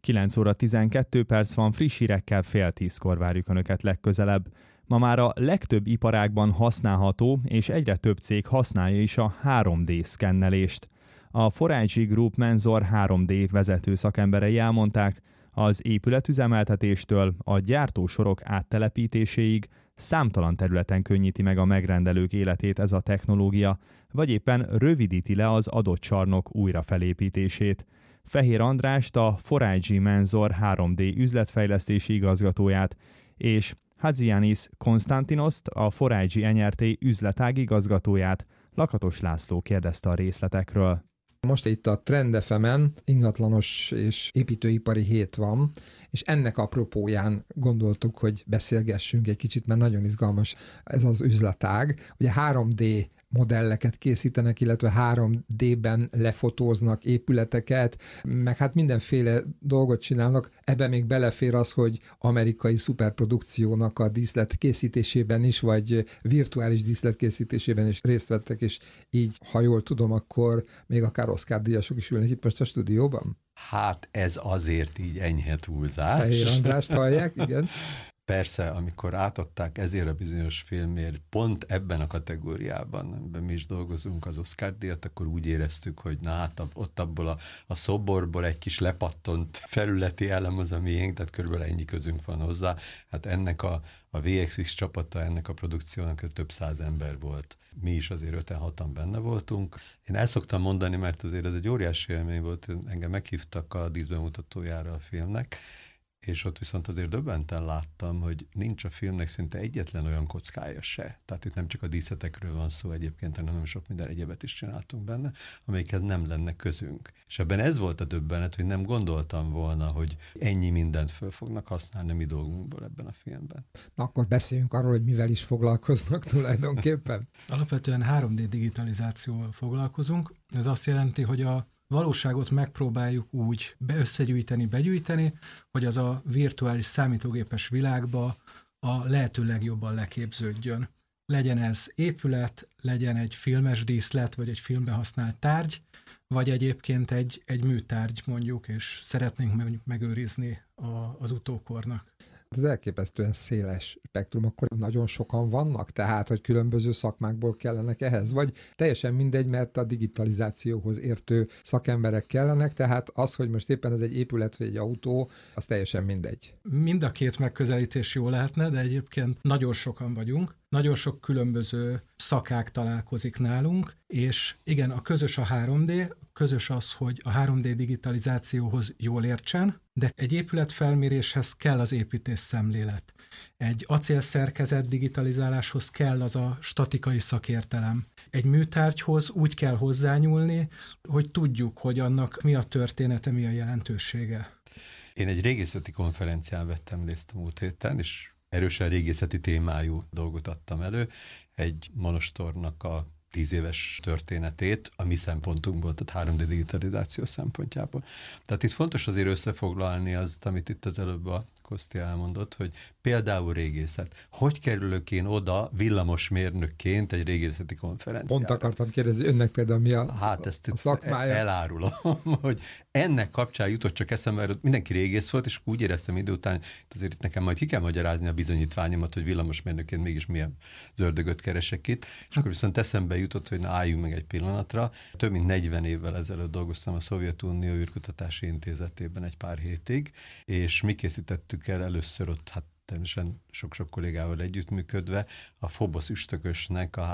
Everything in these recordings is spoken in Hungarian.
9 óra 12 perc van, friss hírekkel 9:30 várjuk Önöket legközelebb. Ma már a legtöbb iparágban használható, és egyre több cég használja is a 3D szkennelést. A 4iG Group Menzor 3D vezető szakemberei elmondták, az épületüzemeltetéstől a gyártósorok áttelepítéséig számtalan területen könnyíti meg a megrendelők életét ez a technológia, vagy éppen rövidíti le az adott csarnok újrafelépítését. Fehér Andrást, a 4iG Menzor 3D üzletfejlesztési igazgatóját, és Hadzianis Konstantinoszt, a 4iG NRT üzletág igazgatóját Lakatos László kérdezte a részletekről. Most itt a Trend FM-en ingatlanos és építőipari hét van, és ennek apropóján gondoltuk, hogy beszélgessünk egy kicsit, mert nagyon izgalmas ez az üzletág. Ugye 3D modelleket készítenek, illetve 3D-ben lefotóznak épületeket, meg hát mindenféle dolgot csinálnak. Ebben még belefér az, hogy amerikai szuperprodukciónak a díszlet készítésében is, vagy virtuális díszlet készítésében is részt vettek, és így, ha jól tudom, akkor még akár Oscar-díjasok is ülnek itt most a stúdióban. Hát ez azért így enyhe túlzás. Fehér Andrást hallják, igen. Persze, amikor átadták ezért a bizonyos filmért, pont ebben a kategóriában, amiben mi is dolgozunk, az Oscar-díjat, akkor úgy éreztük, hogy na hát ott abból a szoborból egy kis lepattant felületi elem az a miénk, tehát körülbelül ennyi közünk van hozzá. Hát ennek a VFX csapata, ennek a produkciónak több száz ember volt. Mi is azért 5-6-an benne voltunk. Én el szoktam mondani, mert azért ez egy óriási élmény volt, engem meghívtak a díszbemutatójára a filmnek, és ott viszont azért döbbenten láttam, hogy nincs a filmnek szinte egyetlen olyan kockája se. Tehát itt nem csak a díszletekről van szó egyébként, hanem nagyon sok minden egyebet is csináltunk benne, amelyikhez nem lenne közünk. És ebben ez volt a döbbenet, hogy nem gondoltam volna, hogy ennyi mindent föl fognak használni a mi dolgunkból ebben a filmben. Na akkor beszéljünk arról, hogy mivel is foglalkoznak tulajdonképpen. Alapvetően 3D digitalizációval foglalkozunk. Ez azt jelenti, hogy a valóságot megpróbáljuk úgy begyűjteni, hogy az a virtuális számítógépes világba a lehető legjobban leképződjön. Legyen ez épület, legyen egy filmes díszlet, vagy egy filmben használt tárgy, vagy egyébként egy műtárgy mondjuk, és szeretnénk megőrizni az utókornak. Ez elképesztően széles spektrum, akkor nagyon sokan vannak, tehát, hogy különböző szakmákból kellenek ehhez, vagy teljesen mindegy, mert a digitalizációhoz értő szakemberek kellenek, tehát az, hogy most éppen ez egy épület vagy egy autó, az teljesen mindegy. Mind a két megközelítés jó lehetne, de egyébként nagyon sokan vagyunk, nagyon sok különböző szakák találkozik nálunk, és igen, a közös a 3D, közös az, hogy a 3D digitalizációhoz jól értsen, de egy épületfelméréshez kell az építész szemlélet. Egy acélszerkezet digitalizáláshoz kell az a statikai szakértelem. Egy műtárgyhoz úgy kell hozzányúlni, hogy tudjuk, hogy annak mi a története, mi a jelentősége. Én egy régészeti konferencián vettem részt a múlt héten, és erősen régészeti témájú dolgot adtam elő. Egy monostornak a 10 éves történetét a mi szempontunkból, tehát 3D digitalizáció szempontjából. Tehát itt fontos azért összefoglalni azt, amit itt az előbb a Koszti elmondott, hogy például régészet. Hogy kerülök én oda villamosmérnökként egy régészeti konferenciára? Pont akartam kérdezni, önnek például mi a szakmája? Elárulom, hogy ennek kapcsán jutott csak eszembe, mert mindenki régész volt, és úgy éreztem idő után, hogy azért itt nekem majd ki kell magyarázni a bizonyítványomat, hogy villamosmérnökként mégis milyen zördögöt keresek itt, és akkor viszont eszembe jutott, hogy na álljunk meg egy pillanatra. Több mint 40 évvel ezelőtt dolgoztam a Szovjetunió űrkutatási intézetében egy pár hétig, és mi készítettük el először ott, hát természetesen sok-sok kollégával együttműködve a Phobos üstökösnek a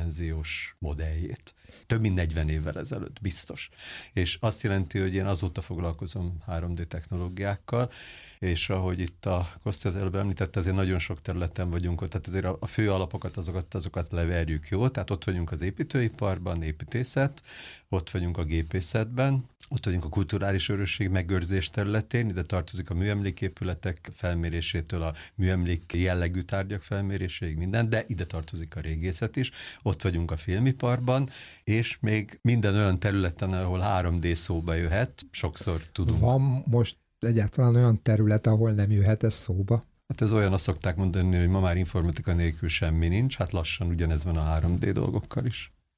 3D-s modelljét. Több mint 40 évvel ezelőtt, biztos. És azt jelenti, hogy én azóta foglalkozom 3D technológiákkal, és ahogy itt a Koszti az előbb említette, azért nagyon sok területen vagyunk ott, tehát azért a fő alapokat, azokat leverjük jól, tehát ott vagyunk az építőiparban, építészet, ott vagyunk a gépészetben, ott vagyunk a kulturális örökség megőrzés területén, ide tartozik a műemléképületek felmérésétől a műemlék jellegű tárgyak felméréséig minden, de ide tartozik a régészet is, ott vagyunk a filmiparban, és még minden olyan területen, ahol 3D szóba jöhet, sokszor tudunk. Van most egyáltalán olyan terület, ahol nem jöhet ez szóba? Hát ez olyan, azt szokták mondani, hogy ma már informatika nélkül semmi nincs, hát lassan ugyanez van a 3D dolgokkal is.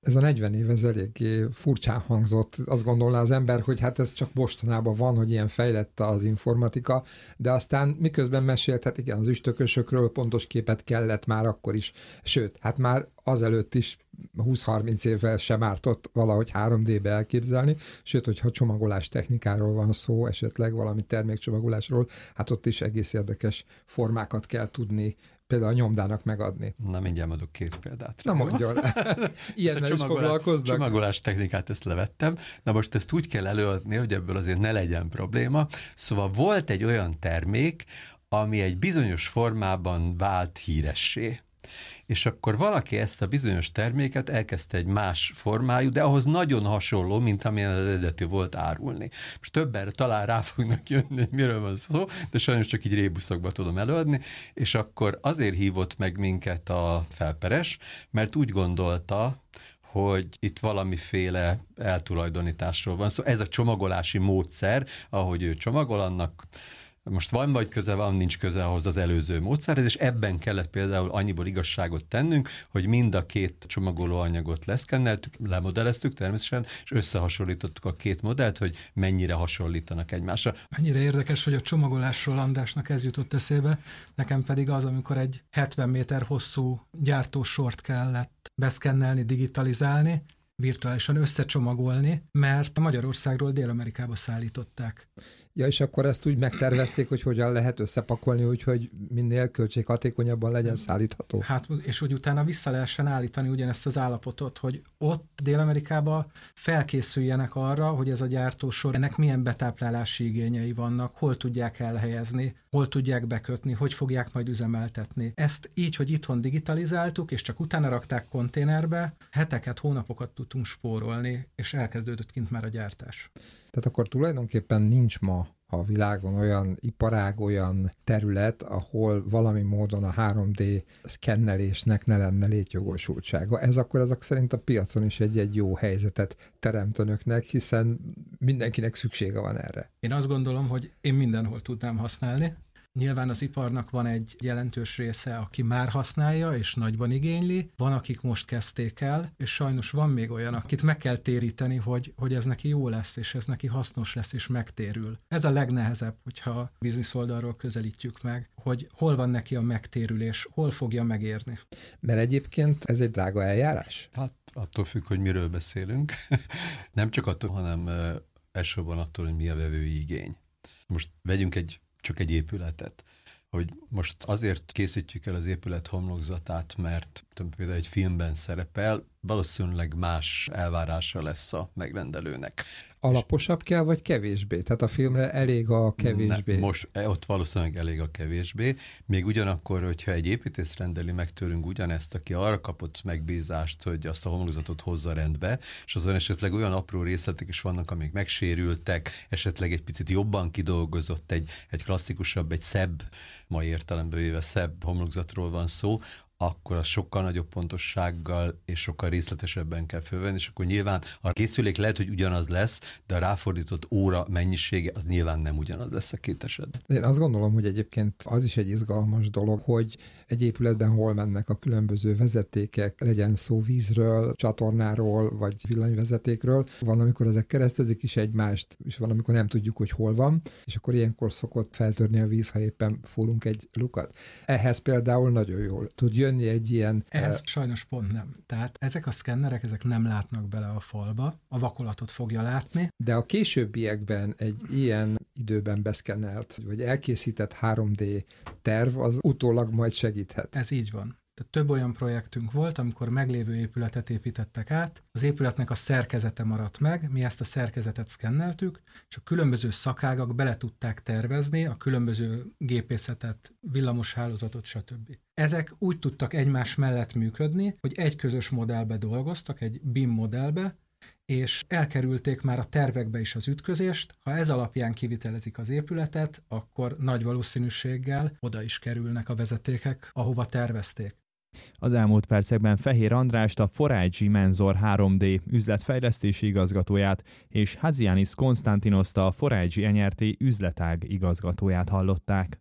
Ez a 40 év ez eléggé furcsán hangzott. Azt gondolná az ember, hogy hát ez csak mostanában van, hogy ilyen fejlett az informatika, de aztán miközben mesélt, hát igen, az üstökösökről pontos képet kellett már akkor is. Sőt, hát már azelőtt is 20-30 évvel sem ártott valahogy 3D-be elképzelni, sőt, hogyha csomagolás technikáról van szó, esetleg valami termékcsomagolásról, hát ott is egész érdekes formákat kell tudni például a nyomdának megadni. Na, mindjárt adok 2 példát. Na mondjon, ilyennel is foglalkoznak. Csomagolás technikát ezt levettem, na most ezt úgy kell előadni, hogy ebből azért ne legyen probléma. Szóval volt egy olyan termék, ami egy bizonyos formában vált híressé. És akkor valaki ezt a bizonyos terméket elkezdte egy más formájú, de ahhoz nagyon hasonló, mint amilyen az eredeti volt árulni. Most többen talán rá fognak jönni, hogy miről van szó, de sajnos csak így rébuszokba tudom előadni, és akkor azért hívott meg minket a felperes, mert úgy gondolta, hogy itt valamiféle eltulajdonításról van szó. Ez a csomagolási módszer, ahogy ő csomagol, annak most van vagy köze, van, nincs köze ahhoz az előző módszerhez, és ebben kellett például annyiból igazságot tennünk, hogy mind a 2 csomagolóanyagot leszkenneltük, lemodelleztük természetesen, és összehasonlítottuk a 2 modellt, hogy mennyire hasonlítanak egymásra. Mennyire érdekes, hogy a csomagolásról Andrásnak ez jutott eszébe, nekem pedig az, amikor egy 70 méter hosszú gyártósort kellett beszkennelni, digitalizálni, virtuálisan összecsomagolni, mert Magyarországról Dél-Amerikába szállították. Ja, és akkor ezt úgy megtervezték, hogy hogyan lehet összepakolni, úgyhogy minél költséghatékonyabban legyen szállítható. Hát, és hogy utána vissza lehessen állítani ugyanezt az állapotot, hogy ott Dél-Amerikában felkészüljenek arra, hogy ez a gyártósor, ennek milyen betáplálási igényei vannak, hol tudják elhelyezni, hol tudják bekötni, hogy fogják majd üzemeltetni. Ezt így, hogy itthon digitalizáltuk, és csak utána rakták konténerbe, heteket, hónapokat tudtunk spórolni, és elkezdődött kint már a gyártás. Tehát akkor tulajdonképpen nincs ma a világon olyan iparág, olyan terület, ahol valami módon a 3D szkennelésnek ne lenne létjogosultsága. Ez akkor ezek szerint a piacon is egy jó helyzetet teremt önöknek, hiszen mindenkinek szüksége van erre. Én azt gondolom, hogy én mindenhol tudnám használni. Nyilván az iparnak van egy jelentős része, aki már használja, és nagyban igényli, van, akik most kezdték el, és sajnos van még olyan, akit meg kell téríteni, hogy ez neki jó lesz, és ez neki hasznos lesz, és megtérül. Ez a legnehezebb, hogyha biznisz oldalról közelítjük meg, hogy hol van neki a megtérülés, hol fogja megérni. Mert egyébként ez egy drága eljárás? Hát attól függ, hogy miről beszélünk. Nem csak attól, hanem elsősorban attól, hogy mi a vevői igény. Most vegyünk csak egy épületet, hogy most azért készítjük el az épület homlokzatát, mert például egy filmben szerepel, valószínűleg más elvárása lesz a megrendelőnek. Alaposabb kell, vagy kevésbé? Tehát a filmre elég a kevésbé? Most ott valószínűleg elég a kevésbé. Még ugyanakkor, hogyha egy építész rendeli meg tőlünk ugyanezt, aki arra kapott megbízást, hogy azt a homlokzatot hozza rendbe, és azon esetleg olyan apró részletek is vannak, amik megsérültek, esetleg egy picit jobban kidolgozott, egy klasszikusabb, egy szebb, mai értelemben véve szebb homlokzatról van szó, akkor az sokkal nagyobb pontossággal és sokkal részletesebben kell fölvenni, és akkor nyilván a készülék lehet, hogy ugyanaz lesz, de a ráfordított óra mennyisége az nyilván nem ugyanaz lesz a 2 esetben. Én azt gondolom, hogy egyébként az is egy izgalmas dolog, hogy egy épületben hol mennek a különböző vezetékek, legyen szó vízről, csatornáról, vagy villanyvezetékről. Van, amikor ezek keresztezik is egymást, és van, amikor nem tudjuk, hogy hol van, és akkor ilyenkor szokott feltörni a víz, ha éppen fúrunk egy lukat. Ehhez például nagyon jól tud jönni egy ilyen... Ehhez sajnos pont nem. Tehát ezek a szkennerek, ezek nem látnak bele a falba, a vakolatot fogja látni. De a későbbiekben egy ilyen időben beszkennelt, vagy elkészített 3D terv az utólag majd segíthet. Ez így van. Tehát több olyan projektünk volt, amikor meglévő épületet építettek át, az épületnek a szerkezete maradt meg, mi ezt a szerkezetet szkenneltük, és a különböző szakágak bele tudták tervezni a különböző gépészetet, villamoshálózatot, stb. Ezek úgy tudtak egymás mellett működni, hogy egy közös modellbe dolgoztak, egy BIM modellbe, és elkerülték már a tervekbe is az ütközést. Ha ez alapján kivitelezik az épületet, akkor nagy valószínűséggel oda is kerülnek a vezetékek, ahova tervezték. Az elmúlt percekben Fehér Andrást, a Forage Menzor 3D üzletfejlesztési igazgatóját és Hadzianis Konstantinoszt, a Forage NRT üzletág igazgatóját hallották.